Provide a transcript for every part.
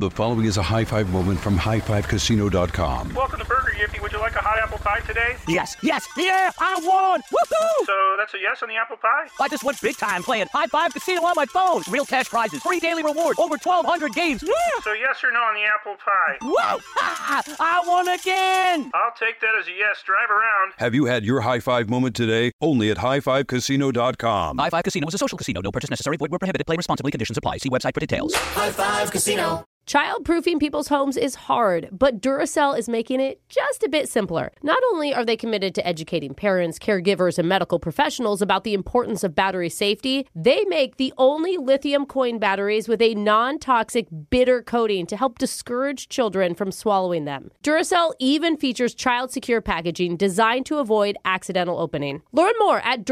The following is a high-five moment from highfivecasino.com. Welcome to Burger Yippee. Would you like a hot apple pie today? Yes, yeah, I won! Woohoo! So that's a yes on the apple pie? I just went big time playing High Five Casino on my phone. Real cash prizes, free daily rewards, over 1,200 games. Yeah! So yes or no on the apple pie? Whoa! I won again! I'll take that as a yes. Drive around. Have you had your high-five moment today? Only at highfivecasino.com. High Five Casino is a social casino. No purchase necessary. Void where prohibited. Play responsibly. Conditions apply. See website for details. High Five Casino. Childproofing people's homes is hard, but Duracell is making it just a bit simpler. Not only are they committed to educating parents, caregivers, and medical professionals about the importance of battery safety, they make the only lithium coin batteries with a non-toxic bitter coating to help discourage children from swallowing them. Duracell even features child-secure packaging designed to avoid accidental opening. Learn more at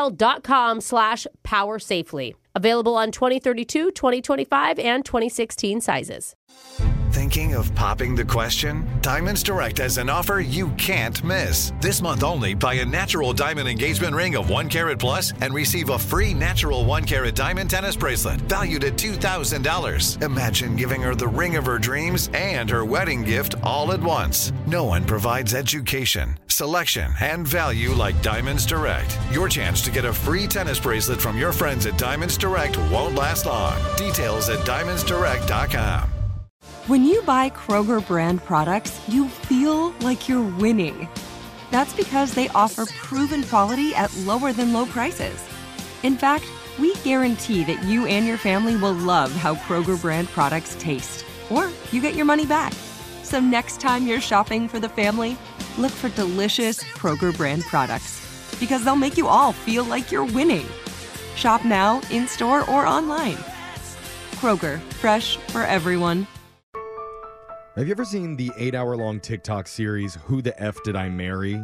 Duracell.com/powersafely. Available on 2032, 2025, and 2016 sizes. Thinking of popping the question? Diamonds Direct has an offer you can't miss. This month only, buy a natural diamond engagement ring of 1 carat plus and receive a free natural 1 carat diamond tennis bracelet valued at $2,000. Imagine giving her the ring of her dreams and her wedding gift all at once. No one provides education, selection, and value like Diamonds Direct. Your chance to get a free tennis bracelet from your friends at Diamonds Direct won't last long. Details at diamondsdirect.com. When you buy Kroger brand products, you feel like you're winning. That's because they offer proven quality at lower than low prices. In fact, we guarantee that you and your family will love how Kroger brand products taste, or you get your money back. So next time you're shopping for the family, look for delicious Kroger brand products, because they'll make you all feel like you're winning. Shop now, in-store, or online. Kroger, fresh for everyone. Have you ever seen the 8-hour-long TikTok series, Who the F Did I Marry?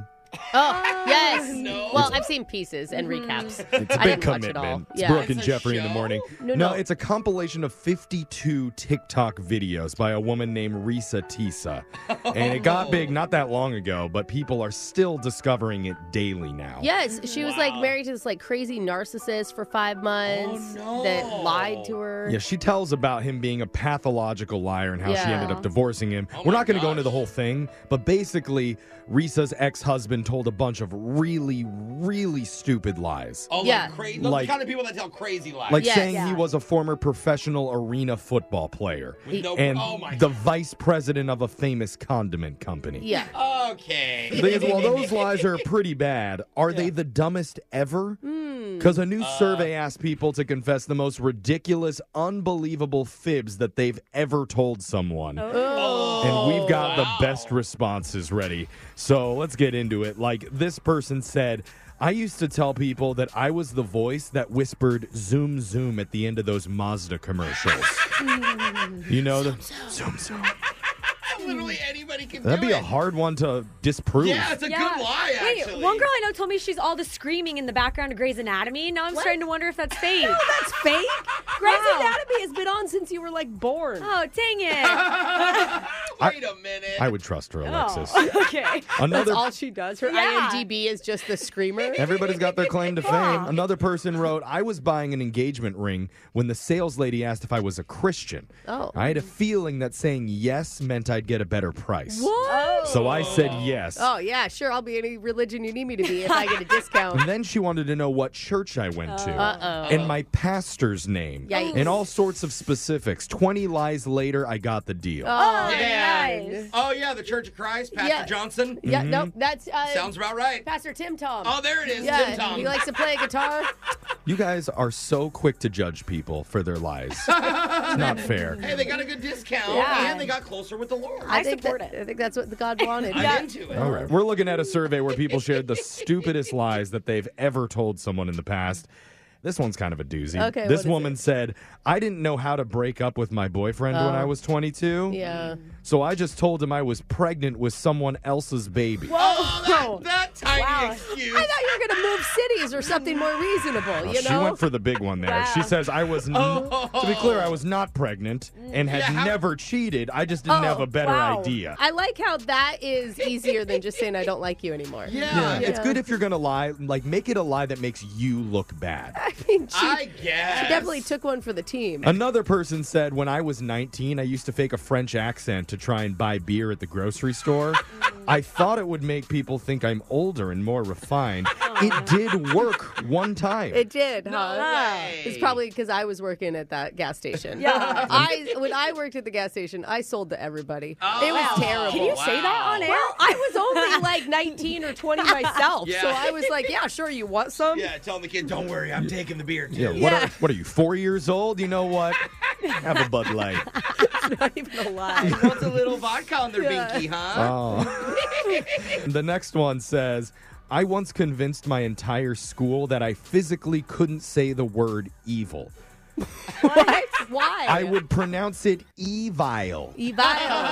Oh, yes. No. Well, I've seen pieces and recaps. It's a I big didn't watch it all. commitment. It's Yeah. Brooke and It's a Jeffrey in the show? morning. No. It's a compilation of 52 TikTok videos by a woman named Risa Tisa. And it got big not that long ago, but people are still discovering it daily now. Yes, she was like married to this like crazy narcissist for 5 months that lied to her. Yeah, she tells about him being a pathological liar and how she Yeah. ended up divorcing him. Oh We're my not going to go into gosh. the whole thing, but basically, Risa's ex-husband told a bunch of really, really stupid lies. Oh, Yeah. like crazy. Like- The kind of people that tell crazy lies. Like Yes. saying Yeah. he was a former professional arena football player. With no- And oh my the God. vice president of a famous condiment company. Yeah. Okay. The thing is, well, those lies are pretty bad. Are they the dumbest ever? Because a new survey asked people to confess the most ridiculous, unbelievable fibs that they've ever told someone. And we've got the best responses ready. So let's get into it. Like this person said, I used to tell people that I was the voice that whispered zoom, zoom at the end of those Mazda commercials. You know, the zoom, zoom. Literally anybody can That'd do be it. a hard one to disprove. Yeah, it's a good lie, actually. Wait, one girl I know told me she's all the screaming in the background of Grey's Anatomy. Now I'm starting to wonder if that's fake. No, that's fake. Grey's Wow. Anatomy has been on since you were like born. Oh, dang it. Wait a minute. I would trust her, Alexis. Okay. That's Another all she does. Her Yeah. IMDb is just the screamer. Everybody's got their claim to fame. Another person wrote, I was buying an engagement ring when the sales lady asked if I was a Christian. Oh. I had a feeling that saying yes meant I'd get a better price. What? So I said yes. Oh, yeah, sure. I'll be any religion you need me to be if I get a discount. And then she wanted to know what church I went to. Uh-oh. And my pastor's name. Yikes. And all sorts of specifics. 20 lies later, I got the deal. Oh, Yeah. nice. Oh, yeah, the Church of Christ, Pastor Yeah. Johnson. Yeah, nope, that's Sounds about right. Pastor Tim Tom. Oh, there it is, yeah, Tim Tom. he likes to play guitar. You guys are so quick to judge people for their lies. It's not fair. Hey, they got a good discount, Yeah. and they got closer with the Lord. I think support I think that's what God wanted. I'm into it. All right. We're looking at a survey where people shared the stupidest lies that they've ever told someone in the past. This one's kind of a doozy. Okay, This what is woman said, I didn't know how to break up with my boyfriend when I was 22. Yeah. So I just told him I was pregnant with someone else's baby. Oh, that tiny excuse. I thought you were going to move cities or something more reasonable, Well, you she know? went for the big one there. She says, I was, to be clear, I was not pregnant and had never cheated. I just didn't have a better idea. I like how that is easier than just saying I don't like you anymore. Yeah, it's good if you're going to lie. Like, make it a lie that makes you look bad. I mean, I she guess. definitely took one for the team. Another person said, when I was 19, I used to fake a French accent to try and buy beer at the grocery store. I thought it would make people think I'm older and more refined. It did work one time. It did, huh? way. It's probably because I was working at that gas station. Yeah. When I worked at the gas station, I sold to everybody. Oh, It was wow. terrible. Can you say that on air? Well, I was only like 19 or 20 myself, Yeah. so I was like, yeah, sure, you want some? Yeah, telling the kid, don't worry, I'm taking the beer, too. Yeah, what are you, 4 years old? You know what? Have a Bud Light. Not even a lie. He wants a little vodka on their binky, huh? Oh. The next one says, I once convinced my entire school that I physically couldn't say the word evil. What? Why? I would pronounce it evil. Evil.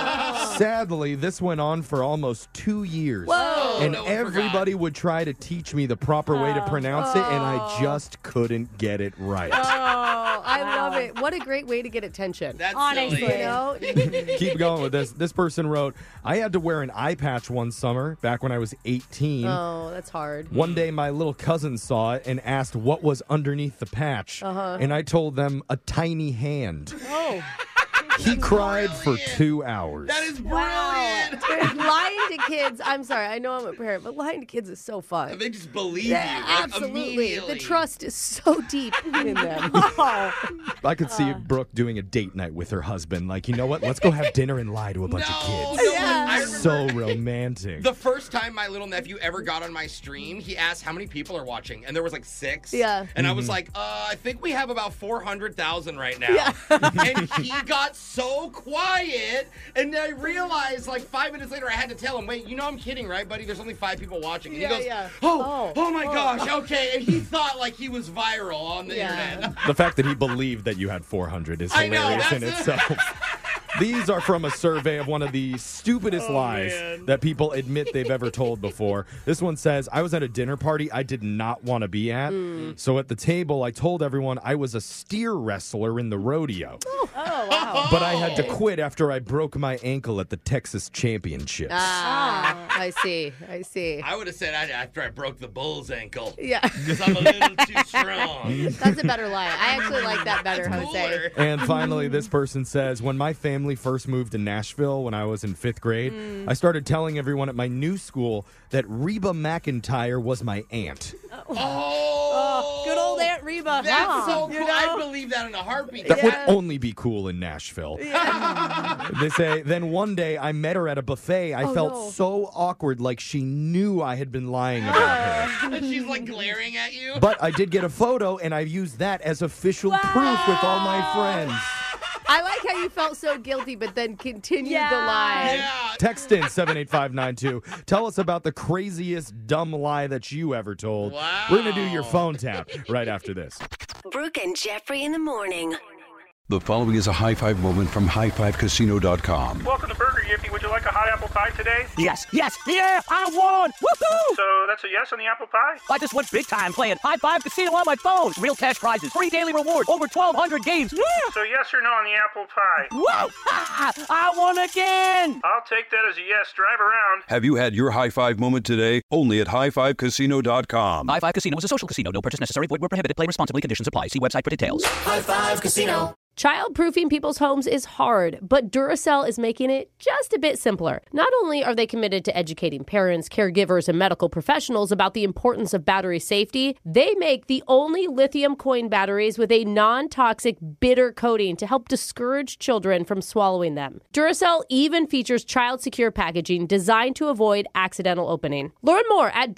Sadly, this went on for almost 2 years. Whoa. And no one everybody would try to teach me the proper way to pronounce it, and I just couldn't get it right. Oh, I love it. What a great way to get attention. That's Honestly. silly. You know? Keep going with this. This person wrote, I had to wear an eye patch one summer back when I was 18. Oh, that's hard. One day, my little cousin saw it and asked what was underneath the patch. And I told them a tiny hand. Oh. He cried for 2 hours. That is brilliant. Dude, lying to kids, I'm sorry, I know I'm a parent, but lying to kids is so fun. They just believe Yeah, you. like, absolutely. immediately. The trust is so deep in them. I could see Brooke doing a date night with her husband. Like, you know what? Let's go have dinner and lie to a bunch of kids. No, Yeah. I remember So romantic. the first time my little nephew ever got on my stream, he asked how many people are watching, and there was like 6. Yeah. And I was like, I think we have about 400,000 right now. And he got so quiet, and I realized like 5 minutes later I had to tell him, wait, you know I'm kidding, right, buddy? There's only 5 people watching. And Yeah, he goes, yeah. oh my gosh, okay. And he thought like he was viral on the internet. The fact that he believed that you had 400 is I know, hilarious in that's itself. These are from a survey of one of the stupidest lies that people admit they've ever told before. This one says, I was at a dinner party I did not want to be at. So at the table, I told everyone I was a steer wrestler in the rodeo. Oh, wow. But I had to quit after I broke my ankle at the Texas Championships. I see. I would have said after I broke the bull's ankle. Yeah. Because I'm a little too strong. That's a better lie. I actually like that better, That's Jose. cooler. And finally, this person says, when my family first moved to Nashville when I was in 5th grade, I started telling everyone at my new school that Reba McEntire was my aunt. Oh, Good old Aunt Reba. That's so cool. You know? I believe that in a heartbeat. That would only be cool in Nashville. They say, then one day I met her at a buffet. I felt no. so awkward, like she knew I had been lying about her. And she's like glaring at you. But I did get a photo, and I used that as official proof with all my friends. I like how you felt so guilty, but then continued Yeah. the lie. Yeah. Text in 78592. Tell us about the craziest dumb lie that you ever told. Wow. We're going to do your phone tap right after this. Brooke and Jeffrey in the morning. The following is a high five moment from highfivecasino.com. Welcome to Burger Yippee. Would you like a hot apple pie today? Yes, yeah, I won! Woohoo! So that's a yes on the apple pie? I just went big time playing High Five Casino on my phone. Real cash prizes, free daily rewards, over 1,200 games. Yeah! So yes or no on the apple pie? Whoa! I won again! I'll take that as a yes. Drive around. Have you had your high five moment today? Only at highfivecasino.com. High Five Casino is a social casino. No purchase necessary. Void where prohibited. Play responsibly. Conditions apply. See website for details. Child-proofing people's homes is hard, but Duracell is making it just a bit simpler. Not only are they committed to educating parents, caregivers, and medical professionals about the importance of battery safety, they make the only lithium coin batteries with a non-toxic bitter coating to help discourage children from swallowing them. Duracell even features child-secure packaging designed to avoid accidental opening. Learn more at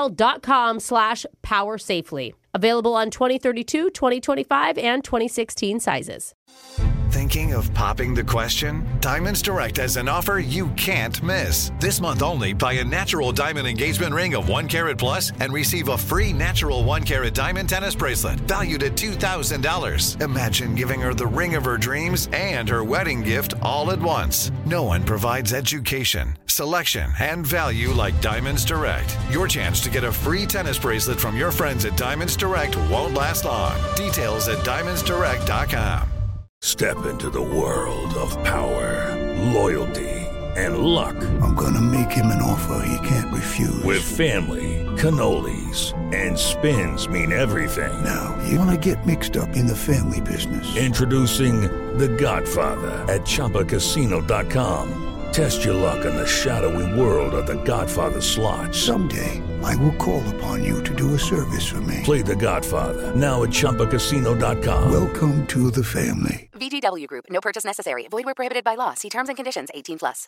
Duracell.com/powersafely. Available on 2032, 2025, and 2016 sizes. Thinking of popping the question? Diamonds Direct has an offer you can't miss. This month only, buy a natural diamond engagement ring of 1 carat plus and receive a free natural 1 carat diamond tennis bracelet valued at $2,000. Imagine giving her the ring of her dreams and her wedding gift all at once. No one provides education, selection, and value like Diamonds Direct. Your chance to get a free tennis bracelet from your friends at Diamonds Direct won't last long. Details at diamondsdirect.com. Step into the world of power, loyalty, and luck. I'm gonna make him an offer he can't refuse. With family, cannolis, and spins mean everything. Now, you wanna get mixed up in the family business. Introducing The Godfather at ChumbaCasino.com. Test your luck in the shadowy world of The Godfather slot. Someday, I will call upon you to do a service for me. Play The Godfather, now at ChumbaCasino.com. Welcome to the family. VGW Group. No purchase necessary. Void where prohibited by law. See terms and conditions. 18+.